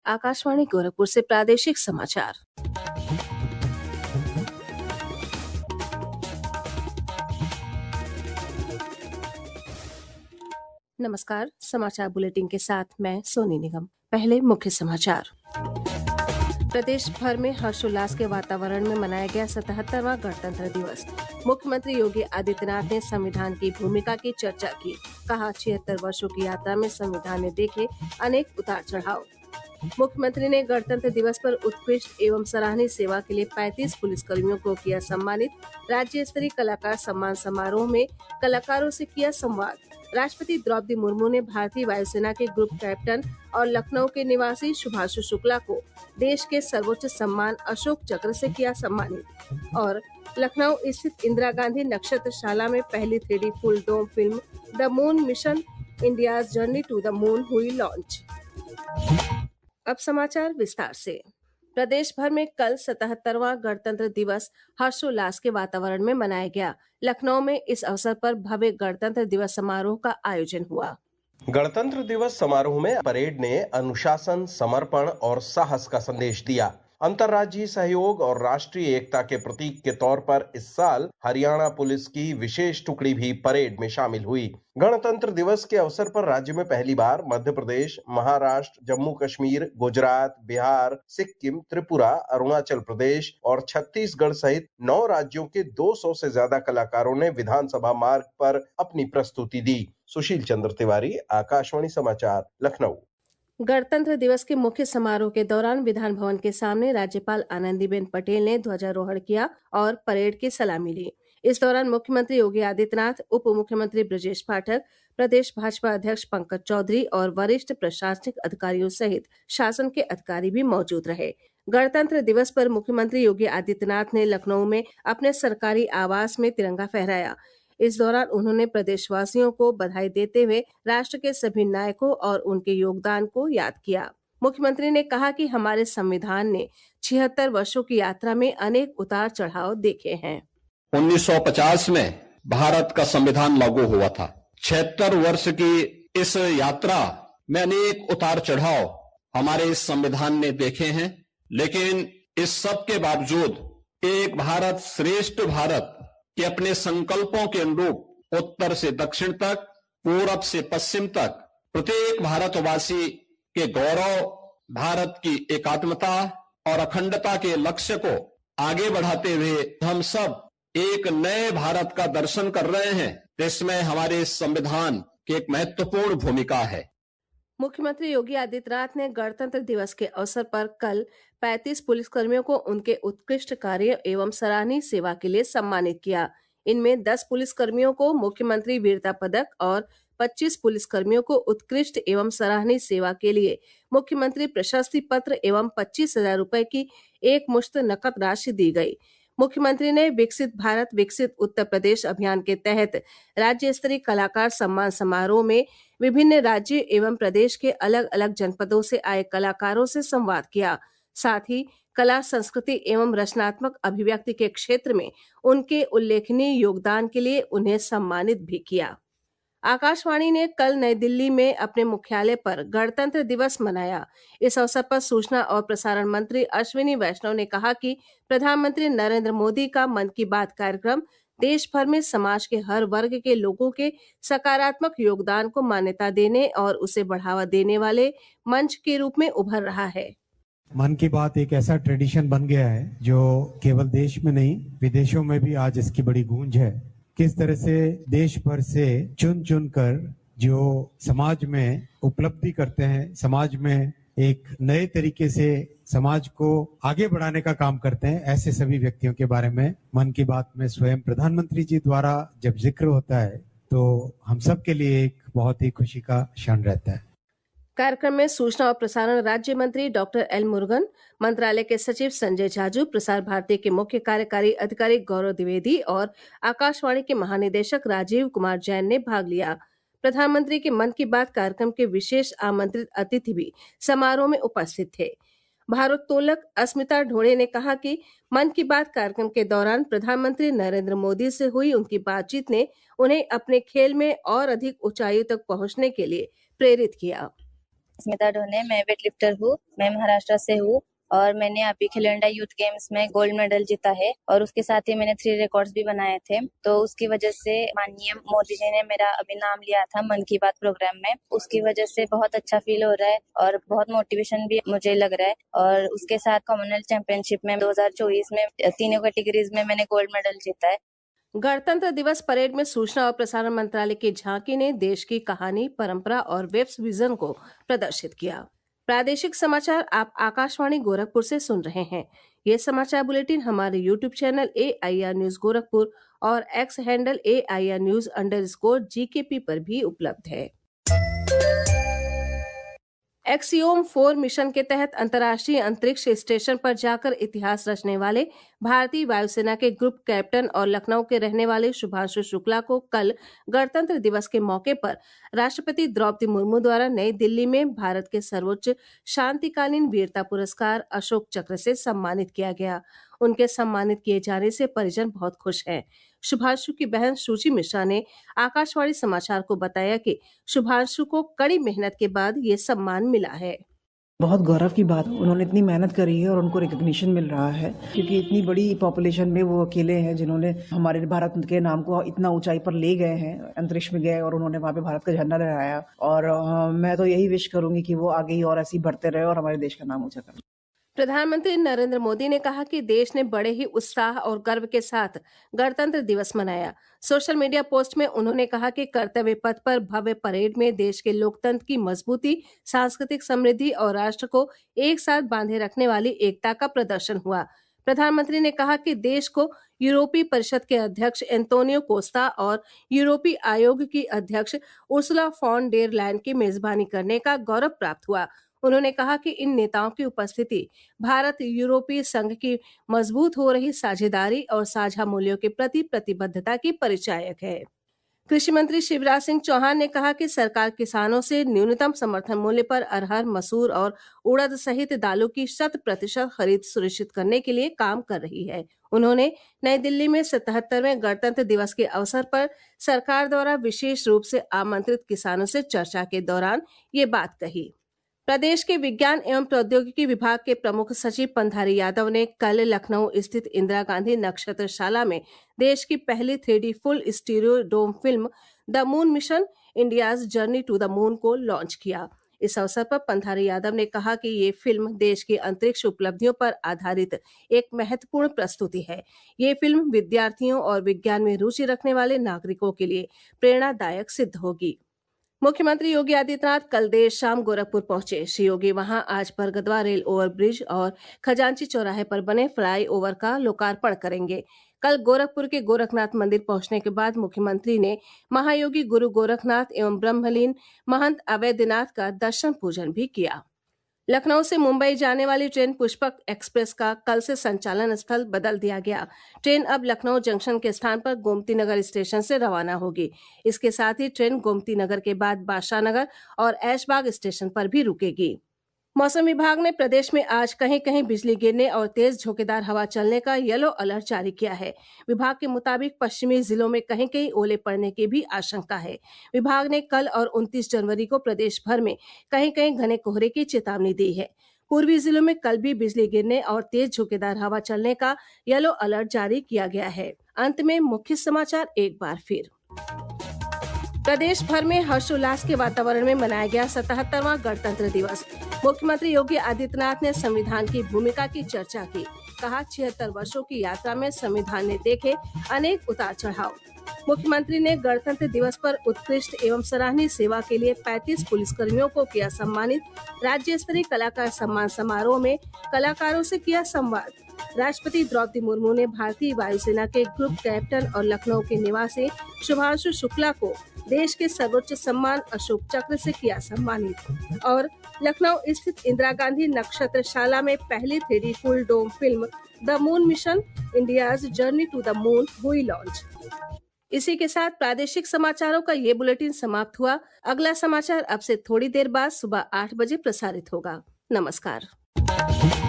आकाशवाणी गोरखपुर से प्रादेशिक समाचार। नमस्कार, समाचार बुलेटिन के साथ मैं सोनी निगम। पहले मुख्य समाचार। प्रदेश भर में हर्षोल्लास के वातावरण में मनाया गया 77वां गणतंत्र दिवस। मुख्यमंत्री योगी आदित्यनाथ ने संविधान की भूमिका की चर्चा की। कहा, 76 वर्षों की यात्रा में संविधान ने देखे अनेक उतार चढ़ाव। मुख्यमंत्री ने गणतंत्र दिवस पर उत्कृष्ट एवं सराहनीय सेवा के लिए 35 पुलिसकर्मियों को किया सम्मानित। राज्य स्तरीय कलाकार सम्मान समारोह में कलाकारों से किया संवाद। राष्ट्रपति द्रौपदी मुर्मू ने भारतीय वायुसेना के ग्रुप कैप्टन और लखनऊ के निवासी शुभांशु शुक्ला को देश के सर्वोच्च सम्मान अशोक चक्र से किया सम्मानित। और लखनऊ स्थित इंदिरा गांधी नक्षत्रशाला में पहली 3D full dome film the moon mission India's journey to the moon हुई लॉन्च। अब समाचार विस्तार से। प्रदेश भर में कल 77वां गणतंत्र दिवस हर्षोल्लास के वातावरण में मनाया गया। लखनऊ में इस अवसर पर भव्य गणतंत्र दिवस समारोह का आयोजन हुआ। गणतंत्र दिवस समारोह में परेड ने अनुशासन, समर्पण और साहस का संदेश दिया। अंतर्राज्यीय सहयोग और राष्ट्रीय एकता के प्रतीक के तौर पर इस साल हरियाणा पुलिस की विशेष टुकड़ी भी परेड में शामिल हुई। गणतंत्र दिवस के अवसर पर राज्य में पहली बार मध्य प्रदेश, महाराष्ट्र, जम्मू कश्मीर, गुजरात, बिहार, सिक्किम, त्रिपुरा, अरुणाचल प्रदेश और छत्तीसगढ़ सहित 9 राज्यों के 200 से ज्यादा कलाकारों ने विधानसभा मार्ग पर अपनी प्रस्तुति दी। सुशील चंद्र तिवारी, आकाशवाणी समाचार, लखनऊ। गणतंत्र दिवस के मुख्य समारोह के दौरान विधान भवन के सामने राज्यपाल आनंदीबेन पटेल ने ध्वजारोहण किया और परेड की सलामी ली। इस दौरान मुख्यमंत्री योगी आदित्यनाथ, उप मुख्यमंत्री ब्रजेश पाठक, प्रदेश भाजपा अध्यक्ष पंकज चौधरी और वरिष्ठ प्रशासनिक अधिकारियों सहित शासन के अधिकारी भी मौजूद रहे। गणतंत्र दिवस पर मुख्यमंत्री योगी आदित्यनाथ ने लखनऊ में अपने सरकारी आवास में तिरंगा फहराया। इस दौरान उन्होंने प्रदेशवासियों को बधाई देते हुए राष्ट्र के सभी नायकों और उनके योगदान को याद किया। मुख्यमंत्री ने कहा कि हमारे संविधान ने 76 वर्षों की यात्रा में अनेक उतार चढ़ाव देखे हैं। 1950 में भारत का संविधान लागू हुआ था। 76 वर्ष की इस यात्रा में अनेक उतार चढ़ाव हमारे इस संविधान ने देखे हैं, लेकिन इस सब के बावजूद एक भारत श्रेष्ठ भारत के अपने संकल्पों के अनुरूप उत्तर से दक्षिण तक, पूरब से पश्चिम तक प्रत्येक भारतवासी के गौरव, भारत की एकात्मता और अखंडता के लक्ष्य को आगे बढ़ाते हुए हम सब एक नए भारत का दर्शन कर रहे हैं। इसमें हमारे संविधान की एक महत्वपूर्ण भूमिका है। मुख्यमंत्री योगी आदित्यनाथ ने गणतंत्र दिवस के अवसर पर कल 35 पुलिसकर्मियों को उनके उत्कृष्ट कार्य एवं सराहनीय सेवा के लिए सम्मानित किया। इनमें 10 पुलिसकर्मियों को मुख्यमंत्री वीरता पदक और 25 पुलिसकर्मियों को उत्कृष्ट एवं सराहनीय सेवा के लिए मुख्यमंत्री प्रशस्ति पत्र एवं 25,000 रुपए की एक मुश्त नकद राशि दी गई। मुख्यमंत्री ने विकसित भारत विकसित उत्तर प्रदेश अभियान के तहत राज्य स्तरीय कलाकार सम्मान समारोह में विभिन्न राज्य एवं प्रदेश के अलग अलग जनपदों से आए कलाकारों से संवाद किया। साथ ही कला, संस्कृति एवं रचनात्मक अभिव्यक्ति के क्षेत्र में उनके उल्लेखनीय योगदान के लिए उन्हें सम्मानित भी किया। आकाशवाणी ने कल नई दिल्ली में अपने मुख्यालय पर गणतंत्र दिवस मनाया। इस अवसर पर सूचना और प्रसारण मंत्री अश्विनी वैष्णव ने कहा कि प्रधानमंत्री नरेंद्र मोदी का मन की बात कार्यक्रम देश भर में समाज के हर वर्ग के लोगों के सकारात्मक योगदान को मान्यता देने और उसे बढ़ावा देने वाले मंच के रूप में उभर रहा है। मन की बात एक ऐसा ट्रेडिशन बन गया है जो केवल देश में नहीं, विदेशों में भी आज इसकी बड़ी गूंज है। किस तरह से देश भर से चुन चुन कर जो समाज में उपलब्धि करते हैं, समाज में एक नए तरीके से समाज को आगे बढ़ाने का काम करते हैं, ऐसे सभी व्यक्तियों के बारे में मन की बात में स्वयं प्रधानमंत्री जी द्वारा जब जिक्र होता है तो हम सब के लिए एक बहुत ही खुशी का क्षण रहता है। कार्यक्रम में सूचना और प्रसारण राज्य मंत्री डॉक्टर एल मुरुगन, मंत्रालय के सचिव संजय जाजू, प्रसार भारती के मुख्य कार्यकारी अधिकारी गौरव द्विवेदी और आकाशवाणी के महानिदेशक राजीव कुमार जैन ने भाग लिया। प्रधानमंत्री के मन की बात कार्यक्रम के विशेष आमंत्रित अतिथि भी समारोह में उपस्थित थे। भारोत्तोलक अस्मिता ढोड़े ने कहा कि मन की बात कार्यक्रम के दौरान प्रधानमंत्री नरेंद्र मोदी से हुई उनकी बातचीत ने उन्हें अपने खेल में और अधिक ऊंचाइयों तक पहुंचने के लिए प्रेरित किया। स्मिता ढोने, मैं वेट लिफ्टर हूँ। मैं महाराष्ट्र से हूँ और मैंने अभी खेलो इंडिया यूथ गेम्स में गोल्ड मेडल जीता है और उसके साथ ही मैंने 3 रिकॉर्ड्स भी बनाए थे। तो उसकी वजह से माननीय मोदी जी ने मेरा अभी नाम लिया था मन की बात प्रोग्राम में। उसकी वजह से बहुत अच्छा फील हो रहा है और बहुत मोटिवेशन भी मुझे लग रहा है। और उसके साथ कॉमनवेल्थ चैंपियनशिप में 2024 में तीनों कैटेगरीज में मैंने गोल्ड मेडल जीता है। गणतंत्र दिवस परेड में सूचना और प्रसारण मंत्रालय की झांकी ने देश की कहानी, परंपरा और वेब्स विजन को प्रदर्शित किया। प्रादेशिक समाचार आप आकाशवाणी गोरखपुर से सुन रहे हैं। ये समाचार बुलेटिन हमारे YouTube channel AIR news Gorakhpur और एक्स हैंडल AIR न्यूज_GKP पर भी उपलब्ध है। एक्सियोम 4 मिशन के तहत अंतर्राष्ट्रीय अंतरिक्ष स्टेशन पर जाकर इतिहास रचने वाले भारतीय वायुसेना के ग्रुप कैप्टन और लखनऊ के रहने वाले शुभांशु शुक्ला को कल गणतंत्र दिवस के मौके पर राष्ट्रपति द्रौपदी मुर्मू द्वारा नई दिल्ली में भारत के सर्वोच्च शांतिकालीन वीरता पुरस्कार अशोक चक्र से सम्मानित किया गया। उनके सम्मानित किए जाने से परिजन बहुत खुश हैं। शुभांशु की बहन शुचि मिश्रा ने आकाशवाणी समाचार को बताया कि शुभांशु को कड़ी मेहनत के बाद ये सम्मान मिला है। बहुत गौरव की बात, उन्होंने इतनी मेहनत करी है और उनको रिकग्निशन मिल रहा है क्योंकि इतनी बड़ी पॉपुलेशन में वो अकेले हैं जिन्होंने हमारे भारत के नाम को इतना ऊंचाई पर ले गए हैं। अंतरिक्ष में गए और उन्होंने वहाँ पे भारत का झंडा लहराया और मैं तो यही विश करूंगी कि वो आगे ही और ऐसे ही बढ़ते रहे और हमारे देश का नाम ऊंचा करें। प्रधानमंत्री नरेंद्र मोदी ने कहा कि देश ने बड़े ही उत्साह और गर्व के साथ गणतंत्र दिवस मनाया। सोशल मीडिया पोस्ट में उन्होंने कहा कि कर्तव्य पथ पर भव्य परेड में देश के लोकतंत्र की मजबूती, सांस्कृतिक समृद्धि और राष्ट्र को एक साथ बांधे रखने वाली एकता का प्रदर्शन हुआ। प्रधानमंत्री ने कहा कि देश को यूरोपीय परिषद के अध्यक्ष एंटोनियो कोस्टा और यूरोपीय आयोग की अध्यक्ष उर्सुला फॉन डेर लायन की मेजबानी करने का गौरव प्राप्त हुआ। उन्होंने कहा कि इन नेताओं की उपस्थिति भारत यूरोपीय संघ की मजबूत हो रही साझेदारी और साझा मूल्यों के प्रति प्रतिबद्धता की परिचायक है। कृषि मंत्री शिवराज सिंह चौहान ने कहा कि सरकार किसानों से न्यूनतम समर्थन मूल्य पर अरहर, मसूर और उड़द सहित दालों की 100% खरीद सुनिश्चित करने के लिए काम कर रही है। उन्होंने नई दिल्ली में 77वें गणतंत्र दिवस के अवसर पर सरकार द्वारा विशेष रूप से आमंत्रित किसानों से चर्चा के दौरान ये बात कही। प्रदेश के विज्ञान एवं प्रौद्योगिकी विभाग के प्रमुख सचिव पंधारी यादव ने कल लखनऊ स्थित इंदिरा गांधी नक्षत्रशाला में देश की पहली 3D full stereo dome film the moon mission India's journey to the moon को लॉन्च किया। इस अवसर पर पंधारी यादव ने कहा कि ये फिल्म देश की अंतरिक्ष उपलब्धियों पर आधारित एक महत्वपूर्ण प्रस्तुति है। ये फिल्म विद्यार्थियों और विज्ञान में रुचि रखने वाले नागरिकों के लिए प्रेरणादायक सिद्ध होगी। मुख्यमंत्री योगी आदित्यनाथ कल देर शाम गोरखपुर पहुंचे। श्री योगी वहां आज बरगदवा रेल ओवरब्रिज और खजांची चौराहे पर बने फ्लाई ओवर का लोकार्पण करेंगे। कल गोरखपुर के गोरखनाथ मंदिर पहुंचने के बाद मुख्यमंत्री ने महायोगी गुरु गोरखनाथ एवं ब्रह्मलीन महंत अवैधनाथ का दर्शन पूजन भी किया। लखनऊ से मुंबई जाने वाली ट्रेन पुष्पक एक्सप्रेस का कल से संचालन स्थल बदल दिया गया। ट्रेन अब लखनऊ जंक्शन के स्थान पर गोमती नगर स्टेशन से रवाना होगी। इसके साथ ही ट्रेन गोमती नगर के बाद बादशाह नगर और ऐशबाग स्टेशन पर भी रुकेगी। मौसम विभाग ने प्रदेश में आज कहीं कहीं बिजली गिरने और तेज झोंकेदार हवा चलने का येलो अलर्ट जारी किया है। विभाग के मुताबिक पश्चिमी जिलों में कहीं कहीं ओले पड़ने की भी आशंका है। विभाग ने कल और 29 जनवरी को प्रदेश भर में कहीं कहीं घने कोहरे की चेतावनी दी है। पूर्वी जिलों में कल भी बिजली गिरने और तेज झोंकेदार हवा चलने का येलो अलर्ट जारी किया गया है। अंत में मुख्य समाचार एक बार फिर। प्रदेश भर में हर्षोल्लास के वातावरण में मनाया गया 77वां गणतंत्र दिवस। मुख्यमंत्री योगी आदित्यनाथ ने संविधान की भूमिका की चर्चा की। कहा 76 वर्षों की यात्रा में संविधान ने देखे अनेक उतार चढ़ाव। मुख्यमंत्री ने गणतंत्र दिवस पर उत्कृष्ट एवं सराहनीय सेवा के लिए 35 पुलिसकर्मियों को किया सम्मानित। राज्य स्तरीय कलाकार सम्मान समारोह में कलाकारों से किया संवाद। राष्ट्रपति द्रौपदी मुर्मू ने भारतीय वायुसेना के ग्रुप कैप्टन और लखनऊ के निवासी शुभांशु शुक्ला को देश के सर्वोच्च सम्मान अशोक चक्र से किया सम्मानित। और लखनऊ स्थित इंदिरा गांधी नक्षत्रशाला में पहली 3D full dome film the moon mission India's journey to the moon हुई लॉन्च। इसी के साथ प्रादेशिक समाचारों का ये बुलेटिन समाप्त हुआ। अगला समाचार अब से थोड़ी देर बाद सुबह 8 बजे प्रसारित होगा। नमस्कार।